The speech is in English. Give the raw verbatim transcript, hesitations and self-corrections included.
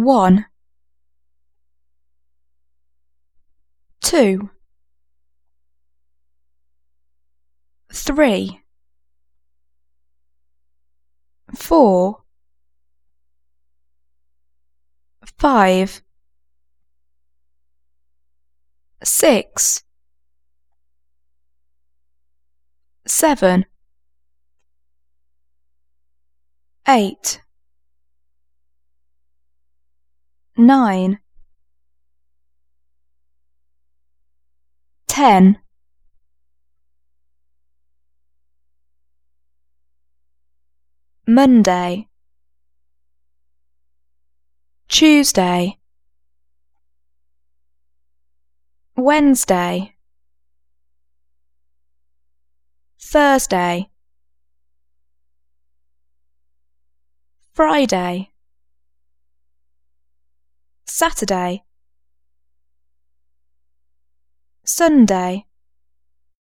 one, two, three, four, five, six, seven, eight, nine, ten, Monday, Tuesday, Wednesday, Thursday, Friday, Saturday, Sunday,